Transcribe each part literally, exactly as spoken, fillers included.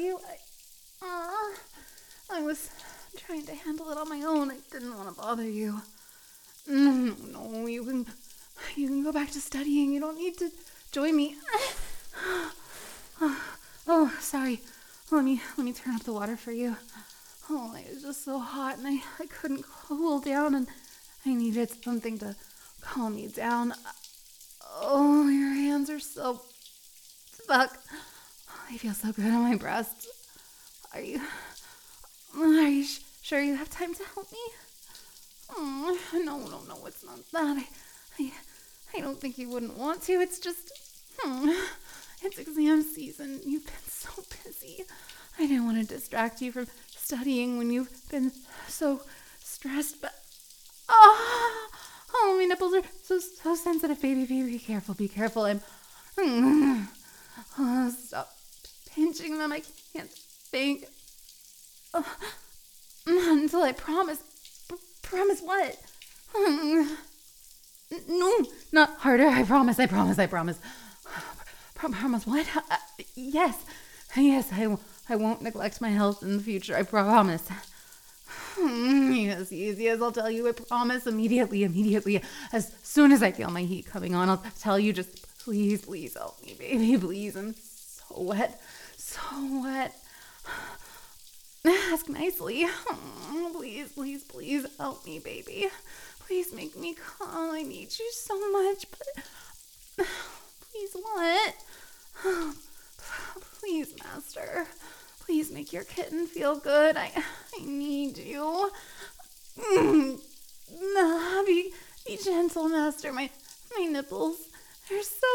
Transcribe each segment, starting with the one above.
you? I, uh, I was trying to handle it on my own. I didn't want to bother you. No, no, you can, you can go back to studying. You don't need to join me. Oh, oh, sorry. Let me, let me turn up the water for you. Oh, it was just so hot and I, I couldn't cool down and I needed something to calm me down. Oh, your hands are so stuck. They feel so good on my breast. Are you, are you sh- sure you have time to help me? Oh, no, no, no, it's not that. I, I, I don't think you wouldn't want to. It's just, hmm, it's exam season. You've been so busy. I didn't want to distract you from studying when you've been so stressed, but, oh, oh, my nipples are so, so sensitive, baby, baby, be careful, be careful. I'm, mm, oh, stop pinching them. I can't think. Oh, until I promise. P- promise what? No, not harder. I promise, I promise, I promise. Pro- promise what? Uh, yes, yes, I, w- I won't neglect my health in the future. I promise. Yes, yes, yes, I'll tell you. I promise immediately, immediately. As soon as I feel my heat coming on, I'll tell you. Just please, please help me, baby. Please, I'm so wet. So wet. Ask nicely. Oh, please, please, please help me, baby. Please make me calm. I need you so much, but please what? Please, master. Please make your kitten feel good. I I need you. Mm. Nah, be, be gentle, master. My my nipples, they're so...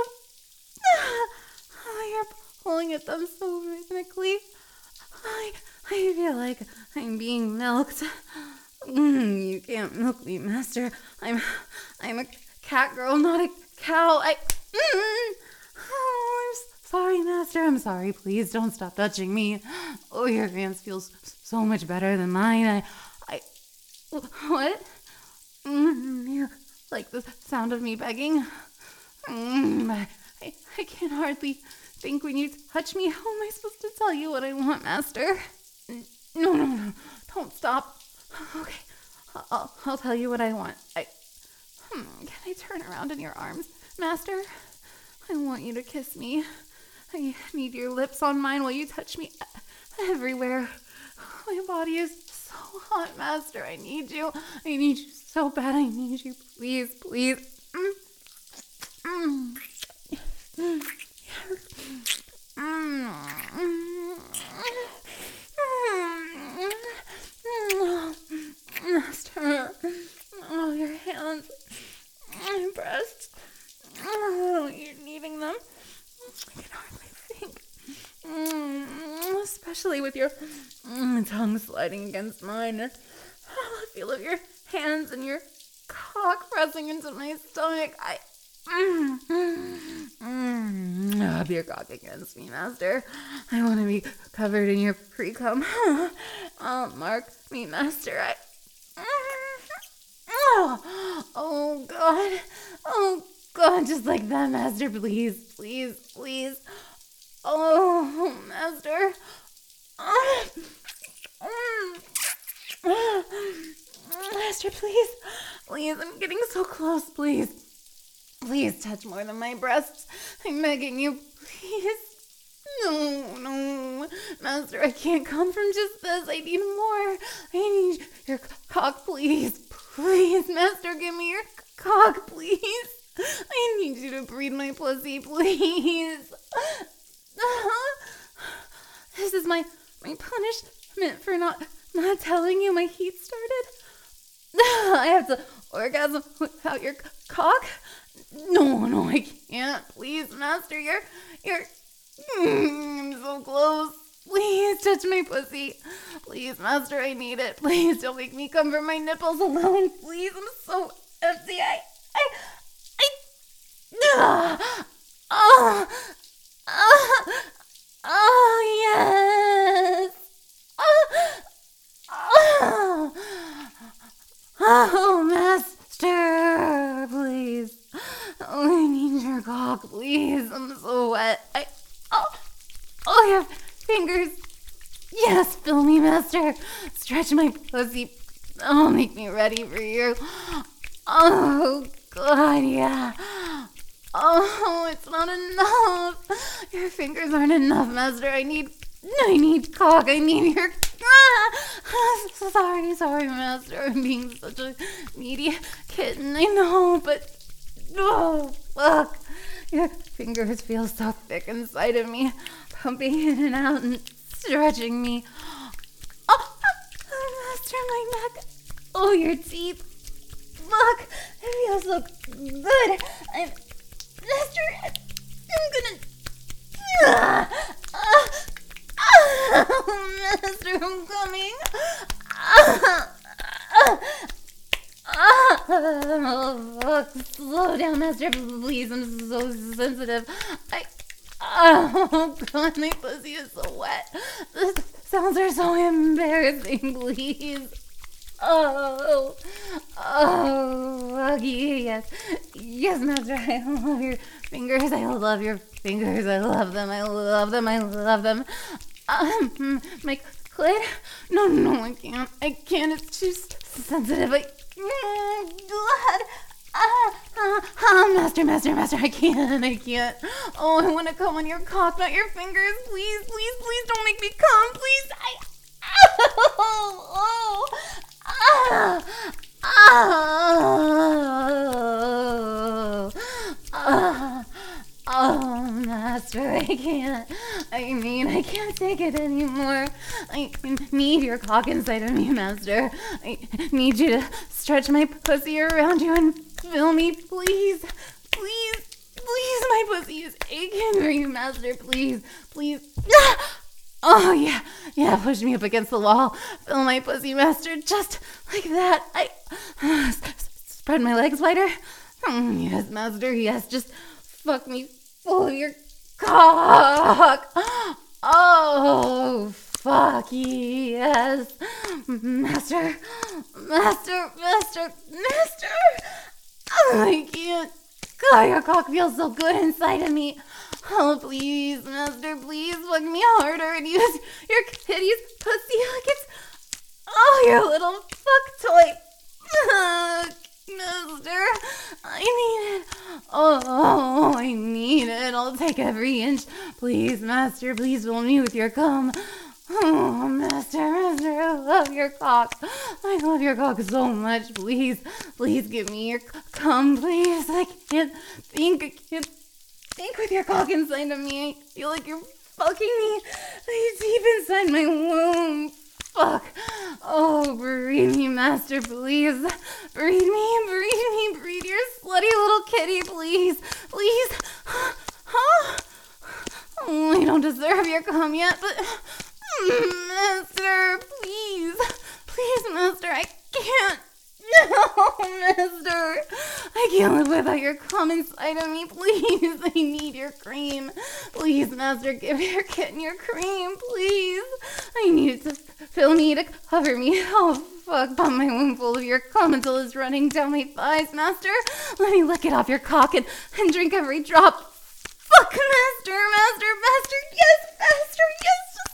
Oh, you're pulling at them so rhythmically. I, I feel like I'm being milked. Mm, you can't milk me, master. I'm I'm a cat girl, not a cow. I... Mm. Oh, I'm sorry, master. I'm sorry. Please don't stop touching me. Oh, your hands feel so much better than mine. I... I... What? Mm, you like the sound of me begging? Mm, I, I, I can hardly think when you touch me. How am I supposed to tell you what I want, master? No, no, no. Don't stop. Okay. I'll, I'll tell you what I want. I... Hmm, can I turn around in your arms, master? I want you to kiss me. I need your lips on mine while you touch me everywhere. My body is so hot, master. I need you. I need you so bad. I need you. Please, please. Mm. Mm. Mm. Mm. Master. Oh, your hands. My breasts. Oh, you're needing them. I can hardly think. Mm, especially with your mm, tongue sliding against mine. Oh, the feel of your hands and your cock pressing into my stomach. I... Mm, mm, mm, rub your cock against me, master. I want to be covered in your pre-cum. Oh, mark me, master. I... Oh, oh, God. Oh, God, just like that, master. Please, please, please. Oh, master. Master, please. Please, I'm getting so close. Please. Please touch more than my breasts. I'm begging you. Please. No, no. Master, I can't come from just this. I need more. I need your cock, please. Please, master, give me your cock, please. I need you to breathe my pussy, please. This is my my punishment for not not telling you my heat started. I have to orgasm without your cock. No, no, I can't. Please, master, you're you're. Mm, I'm so close. Please touch my pussy. Please, master, I need it. Please don't make me come for my nipples alone. Please, I'm so empty. I, I, I. Ah, oh, oh, oh, yes. Oh, oh, oh, master, please. Oh, I need your cock, please. I'm so wet. I. Oh, oh, your fingers Yes, fill me, master. Stretch my pussy. Oh, make me ready for you. Oh, God, yeah. Oh, it's not enough. Your fingers aren't enough, master. I need, I need cock. I need your... Ah! Sorry, sorry, master. I'm being such a needy kitten. I know, but... Oh, fuck. Your fingers feel so thick inside of me, pumping in and out and stretching me. Oh, master, my neck. Oh, your teeth. Fuck, it feels so good. I'm, master, I'm gonna. Ah, ah, ah, master, I'm coming. Ah, ah, ah, oh, fuck, slow down, master, please. I'm so sensitive. I. Oh, God, my pussy is so wet. The sounds are so embarrassing, please. Oh, oh, fuck yes. Yes, master, I love your fingers. I love your fingers. I love them. I love them. I love them. Um, my clit? No, no, I can't. I can't. It's too sensitive. I, mm, blood. Ah, ah, ah, master, master, master, I can't, I can't. Oh, I want to come on your cock, not your fingers. Please, please, please don't make me come, please. I, oh, oh, ah, ah, ah, oh, master, I can't. I mean, I can't take it anymore. I need your cock inside of me, master. I need you to stretch my pussy around you and fill me, please, please, please, my pussy is aching for you, master, please, please. Oh, yeah, yeah, push me up against the wall, fill my pussy, master, just like that. I uh, spread my legs wider. Mm, yes, master, yes, just fuck me full of your cock. Oh, fuck, yes, master, master, master, master. Oh, I can't. God, your cock feels so good inside of me. Oh, please, master, please fuck me harder and use your kitty's pussy like it's, oh, your little fuck toy. Fuck, master, I need it. Oh, I need it. I'll take every inch. Please, master, please fill me with your cum. Oh, master, master, I love your cock. I love your cock so much. Please, please give me your cum, please. I can't think, I can't think with your cock inside of me. I feel like you're fucking me deep inside my womb. Fuck. Oh, breathe me, master, please. Breathe me, breathe me, breathe your slutty little kitty, please. Please. Huh? Oh, I don't deserve your cum yet, but... Master, please, please, master, I can't, no, master, I can't live without your cum inside of me, please, I need your cream, please, master, give your kitten your cream, please, I need it to fill me, to cover me, oh, fuck, pump my womb full of your cum until it's running down my thighs, master, let me lick it off your cock and, and drink every drop, fuck, master, master, master, yes, master, yes,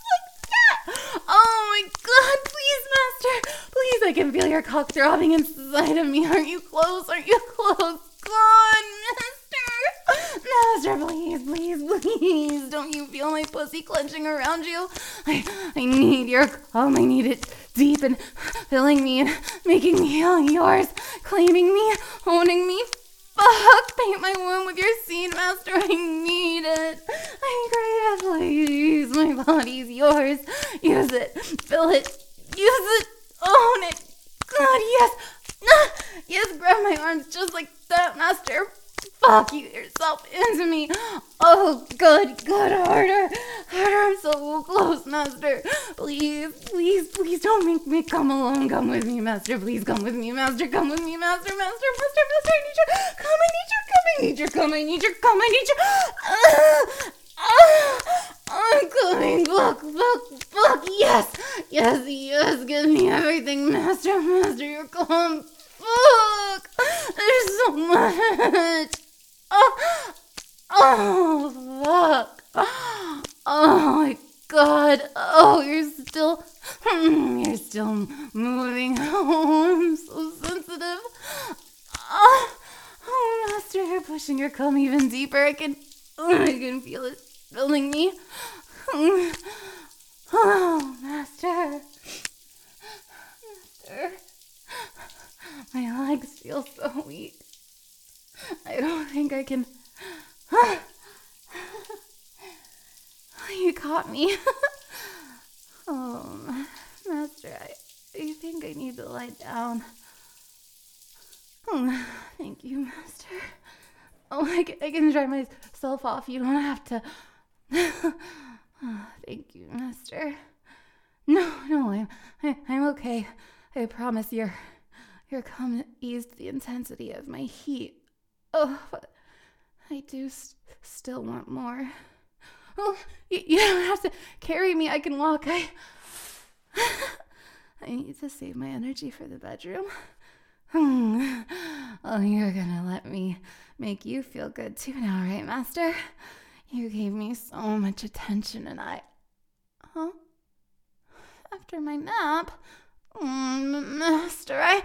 oh my God, please, master, please, I can feel your cock throbbing inside of me. Aren't you close? Aren't you close? God, master, master, please, please, please, don't you feel my pussy clenching around you? I, I need your cum. I need it deep and filling me and making me all yours, claiming me, owning me. Fuck, paint my womb with your seed, master. I need it. I crave it, please. My body's yours. Use it. Fill it. Use it. Own it. God, yes. Yes, grab my arms just like that, master. Fuck you yourself into me. Oh, good, good, harder. Harder, I'm so close, master. Please, please, please don't make me come alone. Come with me, master. Please come with me, master. Come with me, master, master, master, master. I need your come, I need your come, I need your come, I need your come, I need your... Uh, uh, I'm coming. Fuck, fuck, fuck. Yes, yes, yes. Give me everything, master, master. You're calm. Fuck. There's so much. Oh, oh, fuck. Oh, I God. Oh, you're still, you're still moving. Oh, I'm so sensitive. Oh, oh, Master, you're pushing your comb even deeper. I can, I can feel it filling me. Oh, Master. Master. My legs feel so weak. I don't think I can. You caught me. Oh, Master, I, I think I need to lie down. Oh, thank you, Master. Oh, I can, I can dry myself off. You don't have to. Oh, thank you, Master. No, no, I'm, I, I'm okay. I promise your, your calm eased the intensity of my heat. Oh, but I do st- still want more. Oh, you, you don't have to carry me. I can walk. I, I need to save my energy for the bedroom. Hmm. Oh, you're gonna let me make you feel good too now, right, Master? You gave me so much attention and I... Huh? After my nap? Mm, Master, I...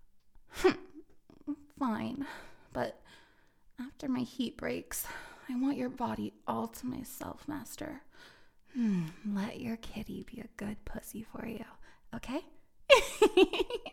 Fine, but after my heat breaks, I want your body all to myself, Master. Hmm, let your kitty be a good pussy for you, okay?